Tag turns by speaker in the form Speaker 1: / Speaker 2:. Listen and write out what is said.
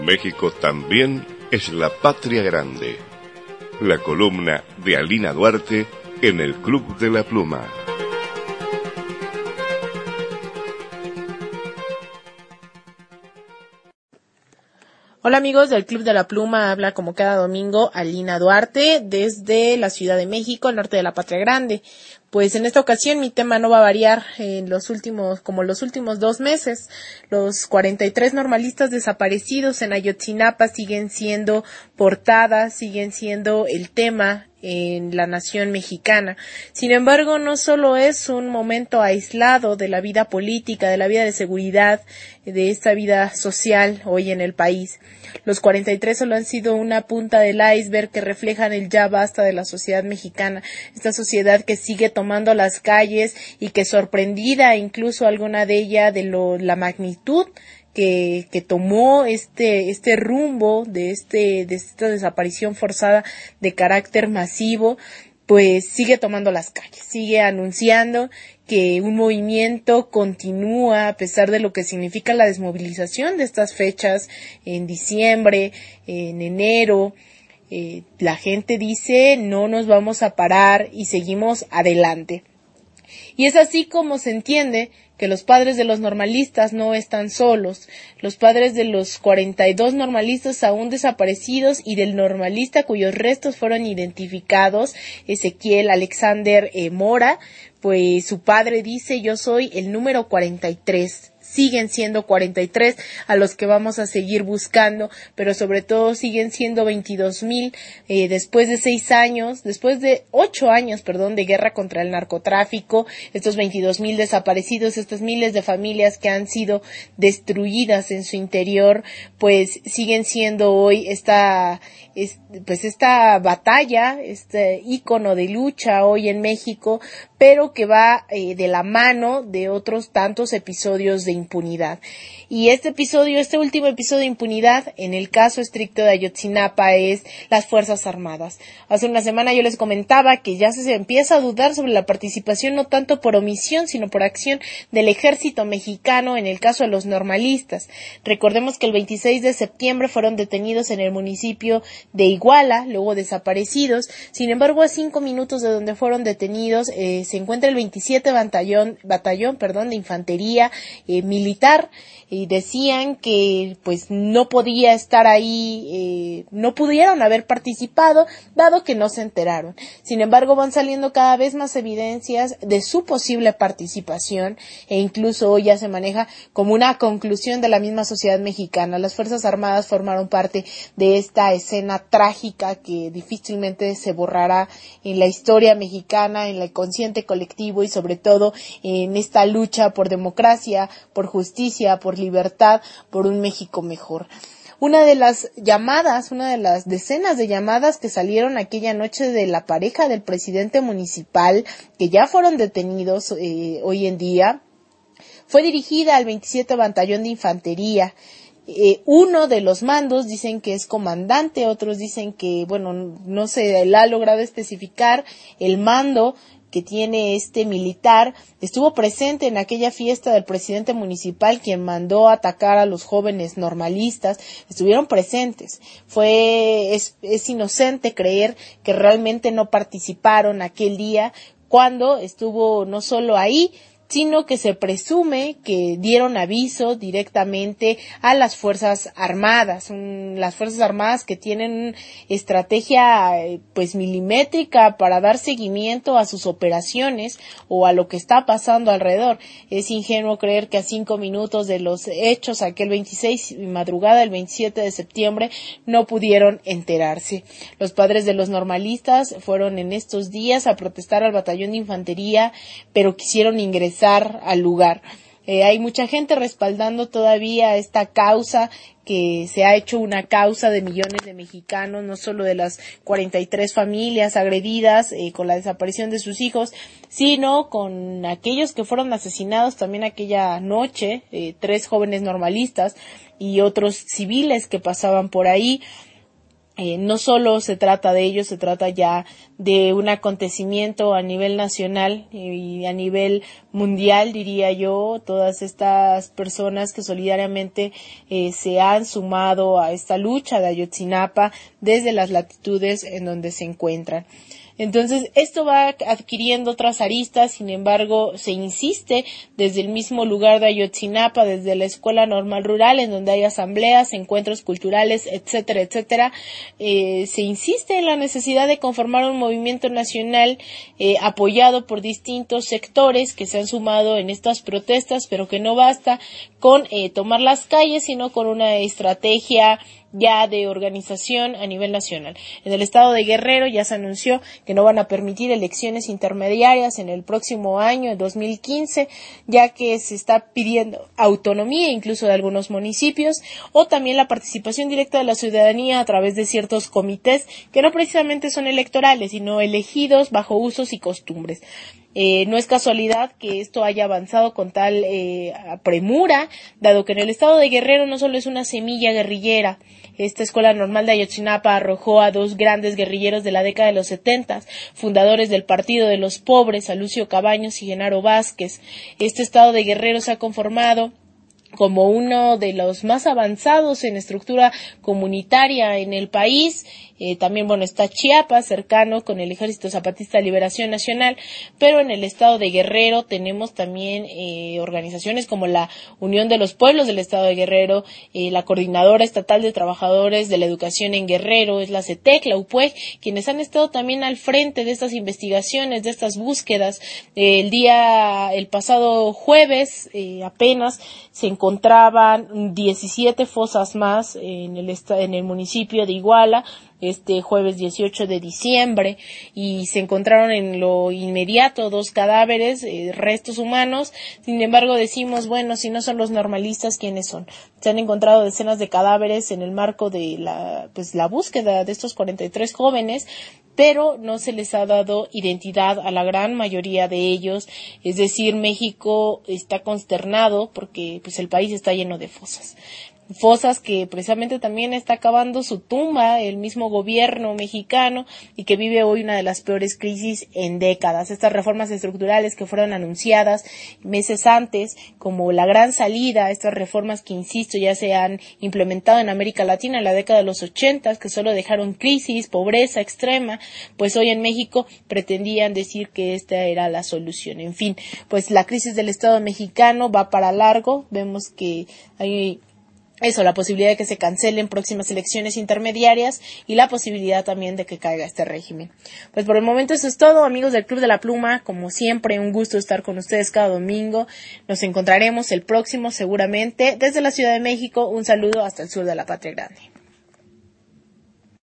Speaker 1: México también es la patria grande. La columna de Alina Duarte en el Club de la Pluma.
Speaker 2: Hola amigos del Club de la Pluma, habla como cada domingo Alina Duarte desde la Ciudad de México, al norte de la Patria Grande. Pues en esta ocasión mi tema no va a variar en los últimos 2 meses. Los 43 normalistas desaparecidos en Ayotzinapa siguen siendo portada, siguen siendo el tema en la nación mexicana. Sin embargo, no solo es un momento aislado de la vida política, de la vida de seguridad, de esta vida social hoy en el país. Los 43 solo han sido una punta del iceberg que reflejan el ya basta de la sociedad mexicana, esta sociedad que sigue tomando las calles y que sorprendida incluso alguna de ella de la magnitud que tomó este rumbo de esta desaparición forzada de carácter masivo, pues sigue tomando las calles, sigue anunciando que un movimiento continúa a pesar de lo que significa la desmovilización de estas fechas en diciembre, en enero. La gente dice no nos vamos a parar y seguimos adelante. Y es así como se entiende que los padres de los normalistas no están solos. Los padres de los 42 normalistas aún desaparecidos y del normalista cuyos restos fueron identificados, Ezequiel Alexander Mora, pues su padre dice yo soy el número 43. Siguen siendo 43 a los que vamos a seguir buscando, pero sobre todo siguen siendo 22,000 después de 8 años, de guerra contra el narcotráfico, estos 22,000 desaparecidos, estas miles de familias que han sido destruidas en su interior, pues siguen siendo hoy esta batalla, este ícono de lucha hoy en México, pero que va de la mano de otros tantos episodios de impunidad. Y este último episodio de impunidad, en el caso estricto de Ayotzinapa, es las Fuerzas Armadas. Hace una semana yo les comentaba que ya se empieza a dudar sobre la participación, no tanto por omisión, sino por acción del ejército mexicano en el caso de los normalistas. Recordemos que el 26 de septiembre fueron detenidos en el municipio de Iguala, luego desaparecidos. Sin embargo, a 5 minutos de donde fueron detenidos se encuentra el 27 batallón de infantería militar, y decían que pues no podía estar ahí, no pudieron haber participado dado que no se enteraron. Sin embargo, van saliendo cada vez más evidencias de su posible participación, e incluso hoy ya se maneja como una conclusión de la misma sociedad mexicana. Las Fuerzas Armadas formaron parte de esta escena trágica que difícilmente se borrará en la historia mexicana, en el consciente colectivo y sobre todo en esta lucha por democracia, por justicia, por libertad, por un México mejor. Una de las decenas de llamadas que salieron aquella noche de la pareja del presidente municipal, que ya fueron detenidos hoy en día, fue dirigida al 27 Batallón de Infantería. Uno de los mandos dicen que es comandante, otros dicen que, no se ha logrado especificar el mando que tiene este militar. Estuvo presente en aquella fiesta del presidente municipal, quien mandó atacar a los jóvenes normalistas. Estuvieron presentes. Es inocente creer que realmente no participaron aquel día, cuando estuvo no solo ahí, sino que se presume que dieron aviso directamente a las Fuerzas Armadas, las Fuerzas Armadas que tienen estrategia milimétrica para dar seguimiento a sus operaciones o a lo que está pasando alrededor. Es ingenuo creer que a 5 minutos de los hechos, aquel 26 madrugada del 27 de septiembre, no pudieron enterarse. Los padres de los normalistas fueron en estos días a protestar al batallón de infantería, pero quisieron ingresar al lugar. Hay mucha gente respaldando todavía esta causa, que se ha hecho una causa de millones de mexicanos, no solo de las 43 familias agredidas con la desaparición de sus hijos, sino con aquellos que fueron asesinados también aquella noche, 3 jóvenes normalistas y otros civiles que pasaban por ahí. No solo se trata de ello, se trata ya de un acontecimiento a nivel nacional y a nivel mundial, diría yo. Todas estas personas que solidariamente se han sumado a esta lucha de Ayotzinapa desde las latitudes en donde se encuentran. Entonces, esto va adquiriendo otras aristas, sin embargo, se insiste desde el mismo lugar de Ayotzinapa, desde la Escuela Normal Rural, en donde hay asambleas, encuentros culturales, etcétera, etcétera. Se insiste en la necesidad de conformar un movimiento nacional apoyado por distintos sectores que se han sumado en estas protestas, pero que no basta con tomar las calles, sino con una estrategia ya de organización a nivel nacional. En el estado de Guerrero ya se anunció que no van a permitir elecciones intermediarias en el próximo año, en 2015, ya que se está pidiendo autonomía incluso de algunos municipios, o también la participación directa de la ciudadanía a través de ciertos comités que no precisamente son electorales, sino elegidos bajo usos y costumbres. No es casualidad que esto haya avanzado con tal premura, dado que en el estado de Guerrero no solo es una semilla guerrillera. Esta Escuela Normal de Ayotzinapa arrojó a dos grandes guerrilleros de la década de los 70, fundadores del Partido de los Pobres, a Lucio Cabaños y Genaro Vázquez. Este estado de Guerrero se ha conformado como uno de los más avanzados en estructura comunitaria en el país. También, está Chiapas, cercano con el Ejército Zapatista de Liberación Nacional, pero en el estado de Guerrero tenemos también organizaciones como la Unión de los Pueblos del Estado de Guerrero, la Coordinadora Estatal de Trabajadores de la Educación en Guerrero, es la CETEC, la UPUEG, quienes han estado también al frente de estas investigaciones, de estas búsquedas. El pasado jueves apenas se encontraban 17 fosas más en el municipio de Iguala, este jueves 18 de diciembre, y se encontraron en lo inmediato 2 cadáveres, restos humanos. Sin embargo, decimos, si no son los normalistas, ¿quiénes son? Se han encontrado decenas de cadáveres en el marco de la búsqueda de estos 43 jóvenes, pero no se les ha dado identidad a la gran mayoría de ellos. Es decir, México está consternado porque el país está lleno de fosas que precisamente también está acabando su tumba el mismo gobierno mexicano, y que vive hoy una de las peores crisis en décadas. Estas reformas estructurales que fueron anunciadas meses antes como la gran salida, estas reformas que, insisto, ya se han implementado en América Latina en la década de los 80, que solo dejaron crisis, pobreza extrema, hoy en México pretendían decir que esta era la solución. En fin, la crisis del Estado mexicano va para largo. Vemos que hay la posibilidad de que se cancelen próximas elecciones intermediarias y la posibilidad también de que caiga este régimen. Por el momento eso es todo, amigos del Club de la Pluma. Como siempre, un gusto estar con ustedes cada domingo. Nos encontraremos el próximo seguramente desde la Ciudad de México. Un saludo hasta el sur de la Patria Grande.